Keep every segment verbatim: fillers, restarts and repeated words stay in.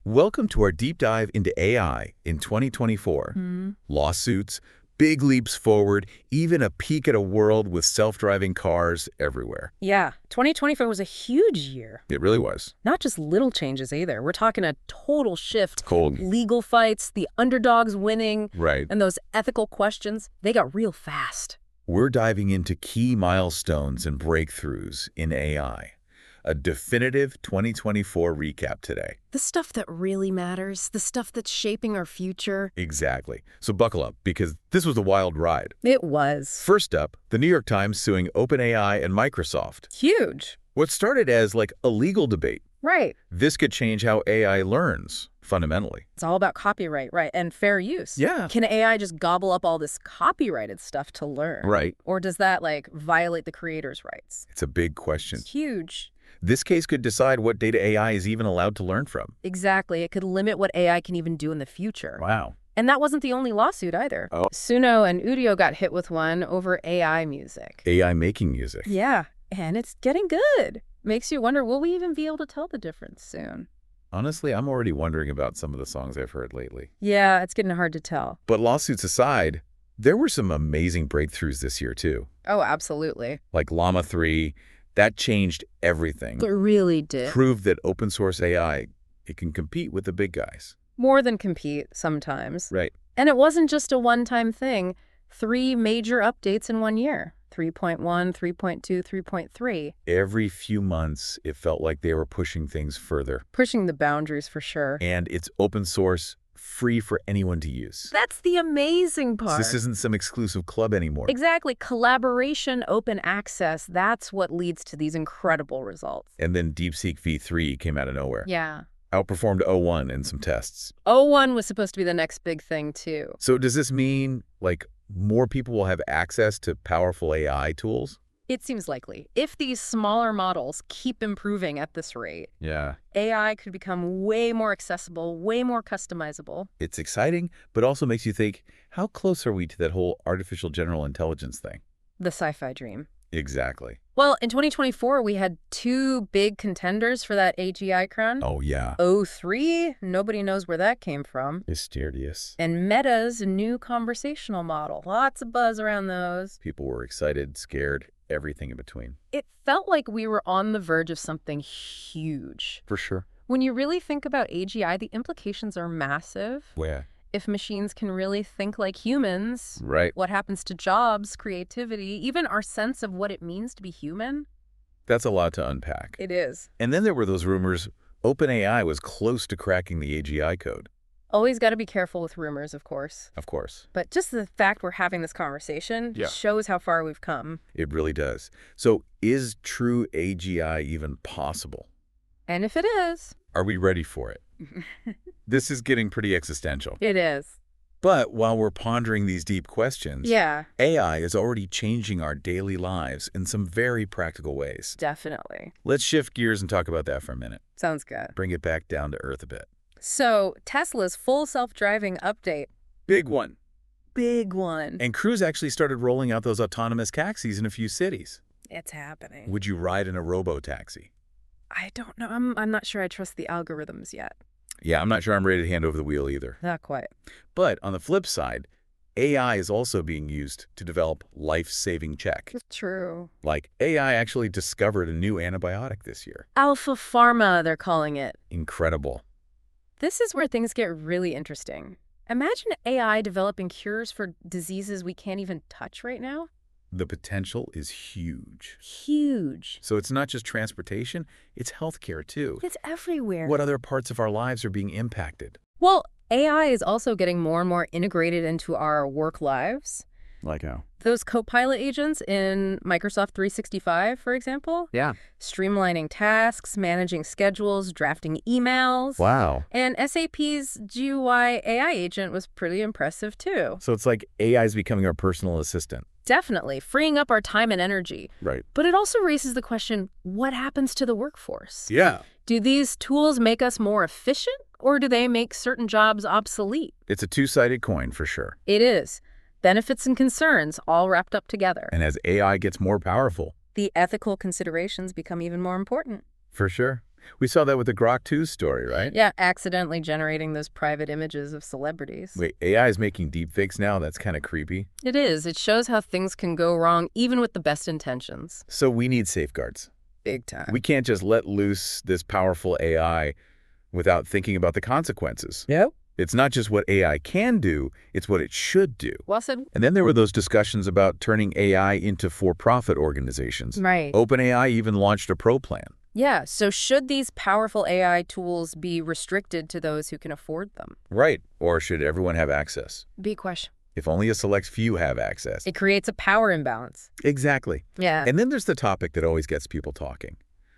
Welcome to our deep dive into A I in twenty twenty-four. Hmm. Lawsuits, big leaps forward, even a peek at a world with self-driving cars everywhere. Yeah, twenty twenty-four was a huge year. It really was. Not just little changes either. We're talking a total shift. Cold. Legal fights, the underdogs winning, Right. and those ethical questions, they got real fast. We're diving into key milestones and breakthroughs in A I. A definitive twenty twenty-four recap today. The stuff that really matters, the stuff that's shaping our future. Exactly. So buckle up, because this was a wild ride. It was. First up, the New York Times suing OpenAI and Microsoft. Huge. What started as like a legal debate. Right. This could change how A I learns, fundamentally. It's all about copyright, right, and fair use. Yeah. Can A I just gobble up all this copyrighted stuff to learn? Right. Or does that, like, violate the creator's rights? It's a big question. It's huge. This case could decide what data A I is even allowed to learn from. Exactly. It could limit what A I can even do in the future. Wow. And that wasn't the only lawsuit either. Oh. Suno and Udio got hit with one over A I music. A I making music. Yeah, and it's getting good. Makes you wonder, will we even be able to tell the difference soon? Honestly, I'm already wondering about some of the songs I've heard lately. Yeah, it's getting hard to tell. But lawsuits aside, there were some amazing breakthroughs this year, too. Oh, absolutely. Like Llama three, that changed everything. It really did. Proved that open source A I, it can compete with the big guys. More than compete sometimes. Right. And it wasn't just a one-time thing. Three major updates in one year. three point one, three point two, three point three. Every few months, it felt like they were pushing things further. Pushing the boundaries for sure. And it's open source, free for anyone to use. That's the amazing part. This isn't some exclusive club anymore. Exactly. Collaboration, open access, that's what leads to these incredible results. And then DeepSeek V three came out of nowhere. Yeah. Outperformed O one in some tests. O one was supposed to be the next big thing, too. So does this mean, like, more people will have access to powerful A I tools? It seems likely. If these smaller models keep improving at this rate, Yeah. A I could become way more accessible, way more customizable. It's exciting, but also makes you think, how close are we to that whole artificial general intelligence thing? The sci-fi dream. Exactly. Well, in twenty twenty-four, we had two big contenders for that A G I crown. Oh, yeah. O three, nobody knows where that came from. Mysterious. And Meta's new conversational model. Lots of buzz around those. People were excited, scared, everything in between. It felt like we were on the verge of something huge. For sure. When you really think about A G I, the implications are massive. Where? If machines can really think like humans, Right. what happens to jobs, creativity, even our sense of what it means to be human? That's a lot to unpack. It is. And then there were those rumors OpenAI was close to cracking the A G I code. Always got to be careful with rumors, of course. Of course. But just the fact we're having this conversation Yeah. shows how far we've come. It really does. So is true A G I even possible? And if it is, Are we ready for it? This is getting pretty existential. it is. But while we're pondering these deep questions, Yeah, A I is already changing our daily lives in some very practical ways. definitely. Let's shift gears and talk about that for a minute. Sounds good. Bring it back down to earth a bit. So, Tesla's full self-driving update. Big one. Big one. And Cruise actually started rolling out those autonomous taxis in a few cities. It's happening. Would you ride in a robo-taxi? I don't know. I'm, I'm not sure I trust the algorithms yet. Yeah, I'm not sure I'm ready to hand over the wheel either. Not quite. But on the flip side, A I is also being used to develop life-saving tech. True. Like, A I actually discovered a new antibiotic this year. Alpha Pharma, they're calling it. Incredible. This is where things get really interesting. Imagine A I developing cures for diseases we can't even touch right now. The potential is huge. Huge. So it's not just transportation, it's healthcare too. It's everywhere. What other parts of our lives are being impacted? Well, A I is also getting more and more integrated into our work lives. Like how? Those Copilot agents in Microsoft three sixty-five, for example, Yeah. streamlining tasks, managing schedules, drafting emails. Wow. And S A P's G U I A I agent was pretty impressive, too. So it's like A I is becoming our personal assistant. Definitely, freeing up our time and energy. Right. But it also raises the question, what happens to the workforce? Yeah. Do these tools make us more efficient, or do they make certain jobs obsolete? It's a two-sided coin for sure. It is. Benefits and concerns all wrapped up together. And as A I gets more powerful, The ethical considerations become even more important. for sure. We saw that with the Grok two story, right? Yeah, accidentally generating those private images of celebrities. Wait, A I is making deepfakes now? That's kind of creepy. It is. It shows how things can go wrong even with the best intentions. So we need safeguards. Big time. We can't just let loose this powerful A I without thinking about the consequences. Yep. It's not just what A I can do, it's what it should do. Well said. And then there were those discussions about turning A I into for-profit organizations. Right. OpenAI even launched a pro plan. Yeah, so should these powerful A I tools be restricted to those who can afford them? Right. Or should everyone have access? Big question. If only a select few have access. It creates a power imbalance. Exactly. Yeah. And then there's the topic that always gets people talking.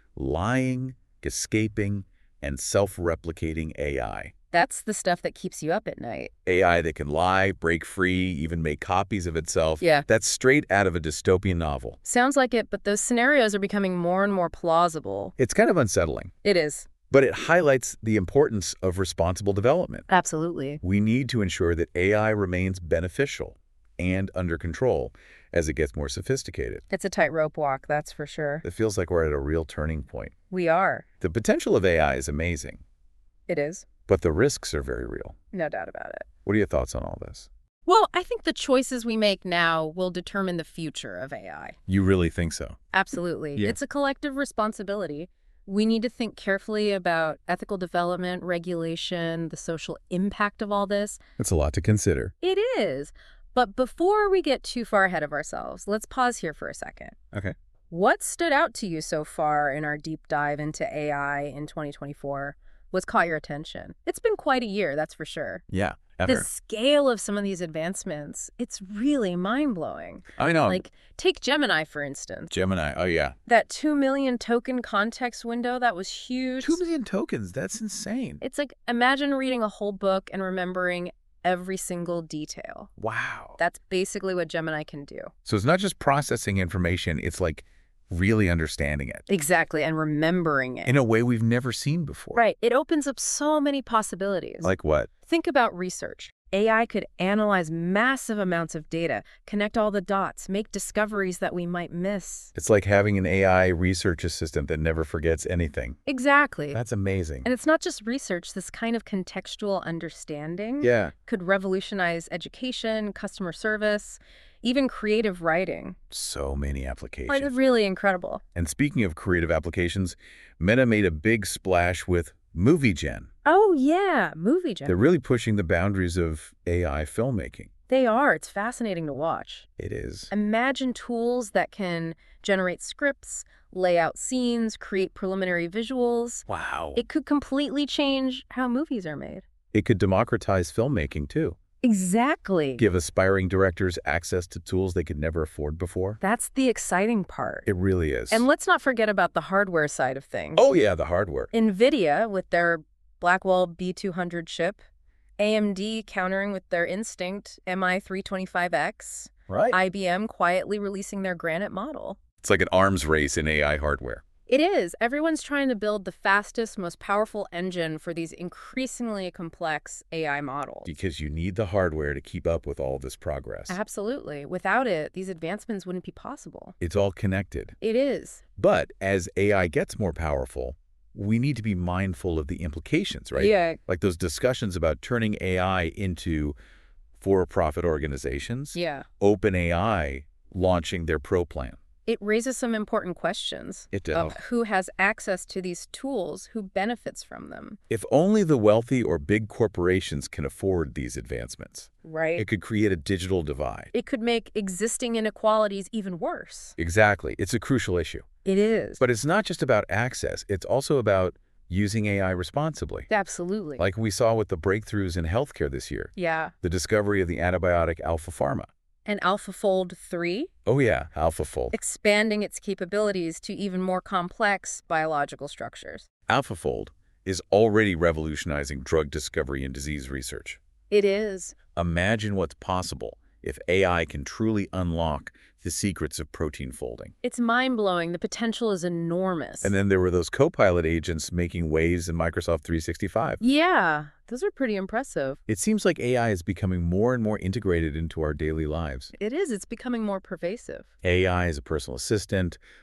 Lying, escaping, and self-replicating A I. That's the stuff that keeps you up at night. A I that can lie, break free, even make copies of itself. Yeah. That's straight out of a dystopian novel. Sounds like it, but those scenarios are becoming more and more plausible. It's kind of unsettling, It is. but it highlights the importance of responsible development. Absolutely. We need to ensure that A I remains beneficial and under control as it gets more sophisticated. It's a tightrope walk, that's for sure. It feels like we're at a real turning point. We are. The potential of A I is amazing, It is. but the risks are very real. No doubt about it. What are your thoughts on all this? Well, I think the choices we make now will determine the future of A I. You really think so? Absolutely. Yeah. It's a collective responsibility. We need to think carefully about ethical development, regulation, the social impact of all this. It's a lot to consider. It is. But before we get too far ahead of ourselves, let's pause here for a second. Okay. What stood out to you so far in our deep dive into A I in twenty twenty-four? What's caught your attention? It's been quite a year, that's for sure. Yeah, The ever. scale of some of these advancements, it's really mind-blowing. I know. Like, take Gemini, for instance. Gemini. Oh, yeah. That two million token context window, that was huge. Two million tokens. That's insane. It's like, imagine reading a whole book and remembering every single detail. Wow. That's basically what Gemini can do. So it's not just processing information, it's like really understanding it Exactly, and remembering it. in a way we've never seen before. Right. It opens up so many possibilities. Like what? Think about research. A I could analyze massive amounts of data, connect all the dots, make discoveries that we might miss. It's like having an A I research assistant that never forgets anything. Exactly. That's amazing. And it's not just research. This kind of contextual understanding Yeah. could revolutionize education, customer service, even creative writing. So many Like, applications. it's really incredible. And speaking of creative applications, Meta made a big splash with Movie Gen. Oh, yeah. Movie Gen. They're really pushing the boundaries of A I filmmaking. They are. It's fascinating to watch. It is. Imagine tools that can generate scripts, lay out scenes, create preliminary visuals. Wow. It could completely change how movies are made. It could democratize filmmaking, too. Exactly. Give aspiring directors access to tools they could never afford before. That's the exciting part. It really is. And let's not forget about the hardware side of things. Oh, yeah, the hardware. NVIDIA with their Blackwell B two hundred chip, A M D countering with their Instinct M I three twenty-five X, Right. I B M quietly releasing their Granite model. It's like an arms race in A I hardware. It is. Everyone's trying to build the fastest, most powerful engine for these increasingly complex A I models. Because you need the hardware to keep up with all this progress. Absolutely. Without it, these advancements wouldn't be possible. It's all connected. It is. But as A I gets more powerful, we need to be mindful of the implications, right? Yeah. Like those discussions about turning A I into for-profit organizations. Yeah. OpenAI launching their pro plan. It raises some important questions It of does. who has access to these tools, who benefits from them. If only the wealthy or big corporations can afford these advancements, Right. it could create a digital divide. It could make existing inequalities even worse. Exactly. It's a crucial issue. It is. But it's not just about access. It's also about using A I responsibly. Absolutely. Like we saw with the breakthroughs in healthcare this year, Yeah. the discovery of the antibiotic Alpha Pharma. And AlphaFold three, Oh yeah, AlphaFold. expanding its capabilities to even more complex biological structures. AlphaFold is already revolutionizing drug discovery and disease research. It is. Imagine what's possible if A I can truly unlock the secrets of protein folding. It's mind-blowing. The potential is enormous. And then there were those Copilot agents making waves in Microsoft three sixty-five. Yeah, those are pretty impressive. It seems like A I is becoming more and more integrated into our daily lives. It is. It's becoming more pervasive. A I as a personal assistant,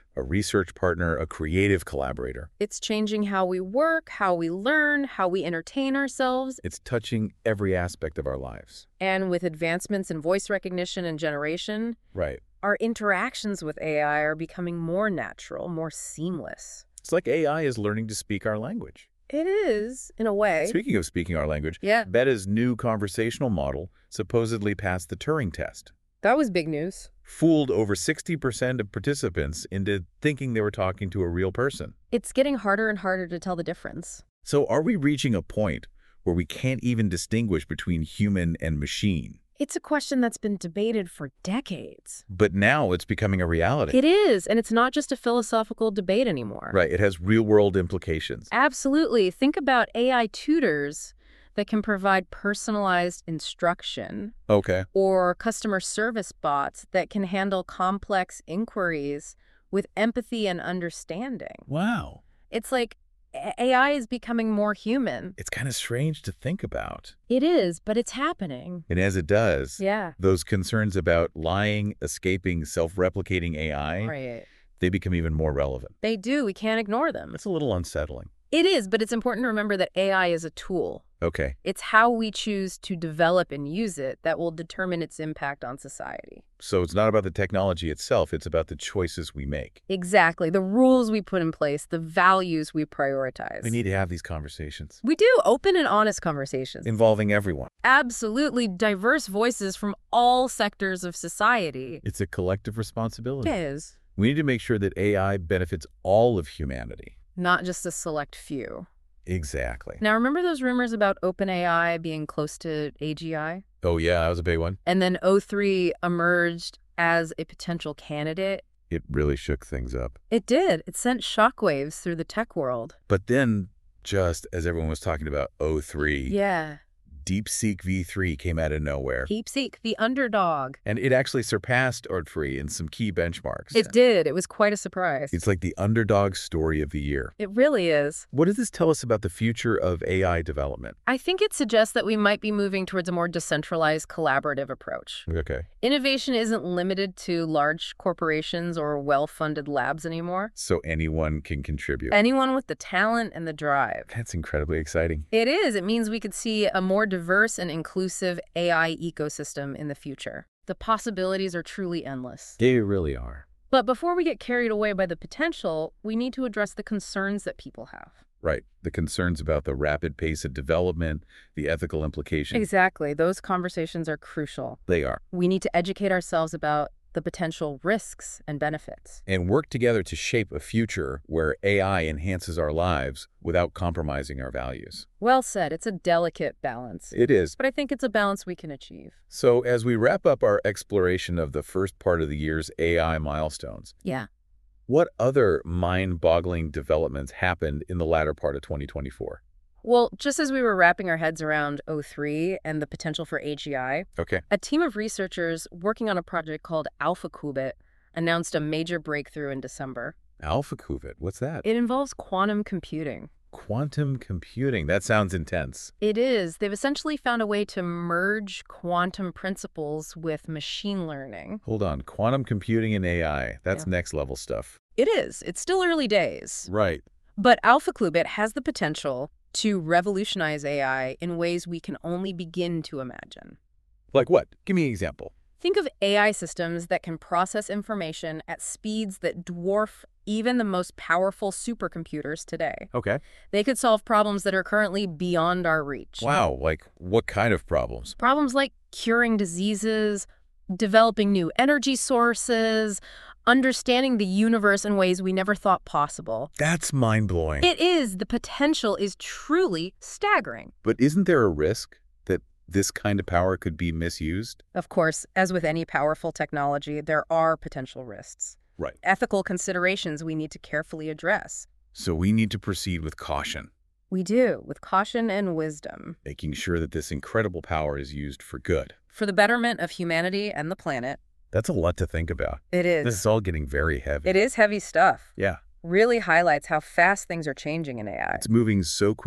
a research partner, a creative collaborator. It's changing how we work, how we learn, how we entertain ourselves. It's touching every aspect of our lives. And with advancements in voice recognition and generation, Right. our interactions with A I are becoming more natural, more seamless. It's like A I is learning to speak our language. It is, in a way. Speaking of speaking our language, Yeah. Meta's new conversational model supposedly passed the Turing test. That was big news. Fooled over sixty percent of participants into thinking they were talking to a real person. It's getting harder and harder to tell the difference. So are we reaching a point where we can't even distinguish between human and machine? It's a question that's been debated for decades. But now it's becoming a reality. It is, and it's not just a philosophical debate anymore. Right, it has real-world implications. Absolutely. Think about A I tutors that can provide personalized instruction, Okay. or customer service bots that can handle complex inquiries with empathy and understanding. Wow. It's like A I is becoming more human. It's kind of strange to think about. It is, but it's happening. And as it does, Yeah. those concerns about lying, escaping, self-replicating A I, Right. they become even more relevant. They do. We can't ignore them. It's a little unsettling. It is, but it's important to remember that A I is a tool. Okay. It's how we choose to develop and use it that will determine its impact on society. So it's not about the technology itself, it's about the choices we make. Exactly. The rules we put in place, the values we prioritize. We need to have these conversations. We do. Open and honest conversations. Involving everyone. Absolutely diverse voices from all sectors of society. It's a collective responsibility. It is. We need to make sure that A I benefits all of humanity. Not just a select few. Exactly. Now, remember those rumors about OpenAI being close to A G I? Oh yeah, that was a big one. And then O three emerged as a potential candidate? It really shook things up. It did. It sent shockwaves through the tech world. But then, just as everyone was talking about O three, Yeah. DeepSeek V three came out of nowhere. DeepSeek, the underdog. And it actually surpassed O three in some key benchmarks. It did. It was quite a surprise. It's like the underdog story of the year. It really is. What does this tell us about the future of A I development? I think it suggests that we might be moving towards a more decentralized, collaborative approach. Okay. Innovation isn't limited to large corporations or well-funded labs anymore. So anyone can contribute. Anyone with the talent and the drive. That's incredibly exciting. It is. It means we could see a more diverse and inclusive A I ecosystem in the future. The possibilities are truly endless. They really are. But before we get carried away by the potential, we need to address the concerns that people have. Right. The concerns about the rapid pace of development, the ethical implications. Exactly. Those conversations are crucial. They are. We need to educate ourselves about the potential risks and benefits. And work together to shape a future where A I enhances our lives without compromising our values. Well said. It's a delicate balance. It is. But I think it's a balance we can achieve. So as we wrap up our exploration of the first part of the year's A I milestones, Yeah. what other mind-boggling developments happened in the latter part of twenty twenty-four? Well, just as we were wrapping our heads around O three and the potential for A G I, Okay. a team of researchers working on a project called AlphaQubit announced a major breakthrough in December. AlphaQubit, what's that? It involves quantum computing. Quantum computing. That sounds intense. It is. They've essentially found a way to merge quantum principles with machine learning. Hold on. Quantum computing and A I. That's Yeah. next level stuff. It is. It's still early days. Right. But AlphaQubit has the potential to revolutionize A I in ways we can only begin to imagine. Like what? Give me an example. Think of A I systems that can process information at speeds that dwarf even the most powerful supercomputers today. Okay. They could solve problems that are currently beyond our reach. Wow. Like what kind of problems? Problems like curing diseases, developing new energy sources, understanding the universe in ways we never thought possible. That's mind-blowing. It is. The potential is truly staggering. But isn't there a risk that this kind of power could be misused? Of course, as with any powerful technology, there are potential risks. Right. Ethical considerations we need to carefully address. So we need to proceed with caution, We do, with caution and wisdom, making sure that this incredible power is used for good. for the betterment of humanity and the planet. That's a lot to think about. It is. This is all getting very heavy. It is heavy stuff. Yeah. Really highlights how fast things are changing in A I. It's moving so quickly.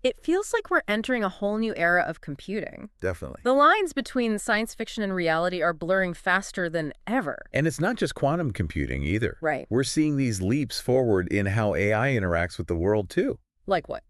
It feels like we're entering a whole new era of computing. Definitely. The lines between science fiction and reality are blurring faster than ever. And it's not just quantum computing either. Right. We're seeing these leaps forward in how A I interacts with the world, too. Like what?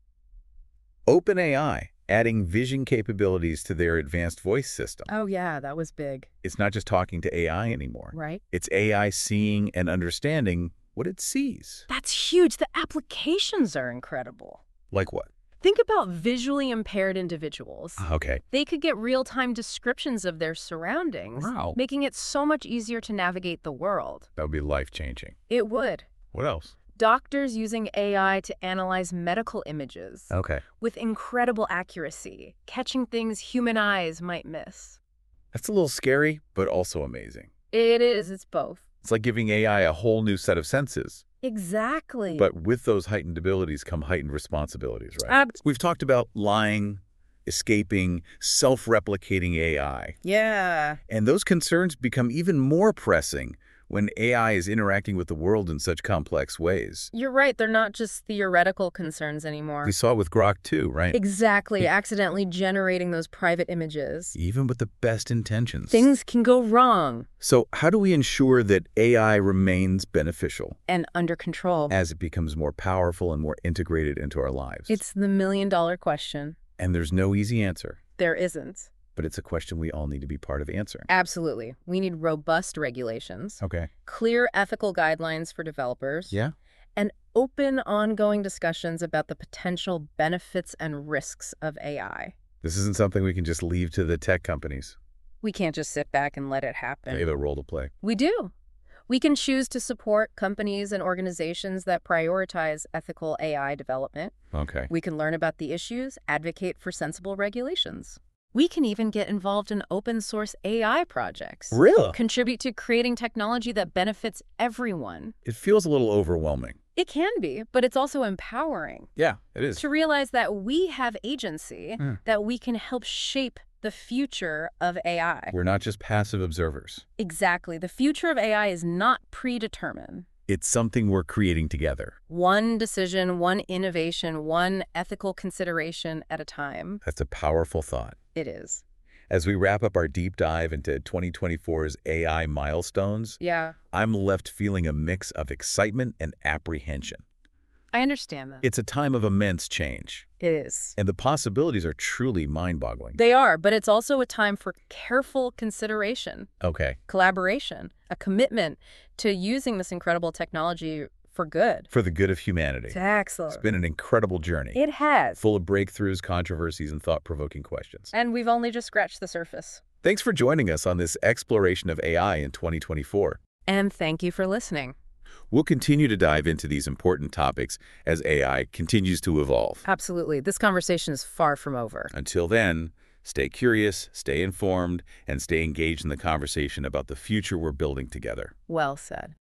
OpenAI adding vision capabilities to their advanced voice system. Oh, yeah, that was big. It's not just talking to A I anymore. Right. It's A I seeing and understanding what it sees. That's huge. The applications are incredible. Like what? Think about visually impaired individuals. Okay. They could get real-time descriptions of their surroundings, Wow. making it so much easier to navigate the world. That would be life-changing. It would. What else? Doctors using A I to analyze medical images Okay. with incredible accuracy, catching things human eyes might miss. That's a little scary, but also amazing. It is. It's both. It's like giving A I a whole new set of senses. Exactly. But with those heightened abilities come heightened responsibilities, right? Ab- We've talked about lying, escaping, self-replicating A I. yeah. And those concerns become even more pressing when A I is interacting with the world in such complex ways. You're right. They're not just theoretical concerns anymore. We saw it with Grok too, right? Exactly. Accidentally generating those private images. Even with the best intentions. Things can go wrong. So how do we ensure that A I remains beneficial And under control. as it becomes more powerful and more integrated into our lives? It's the million-dollar question. And there's no easy answer, There isn't. but it's a question we all need to be part of answering. Absolutely. We need robust regulations, Okay. clear ethical guidelines for developers, Yeah? and open, ongoing discussions about the potential benefits and risks of A I. This isn't something we can just leave to the tech companies. We can't just sit back and let it happen. They have a role to play. We do. We can choose to support companies and organizations that prioritize ethical A I development. Okay. We can learn about the issues, advocate for sensible regulations. We can even get involved in open source A I projects. Really? Contribute to creating technology that benefits everyone. It feels a little overwhelming. It can be, but it's also empowering Yeah, it is. to realize that we have agency, Mm. that we can help shape the future of A I. We're not just passive observers. Exactly. The future of A I is not predetermined. It's something we're creating together. One decision, one innovation, one ethical consideration at a time. That's a powerful thought. It is. As we wrap up our deep dive into twenty twenty-four's A I milestones, Yeah, I'm left feeling a mix of excitement and apprehension. I understand that. It's a time of immense change, It is. and the possibilities are truly mind-boggling. They are, but it's also a time for careful consideration, Okay. collaboration, a commitment to using this incredible technology for good. For the good of humanity. Excellent. It's been an incredible journey, It has. full of breakthroughs, controversies, and thought-provoking questions. And we've only just scratched the surface. Thanks for joining us on this exploration of A I in twenty twenty-four. And thank you for listening. We'll continue to dive into these important topics as A I continues to evolve. Absolutely. This conversation is far from over. Until then, stay curious, stay informed, and stay engaged in the conversation about the future we're building together. Well said.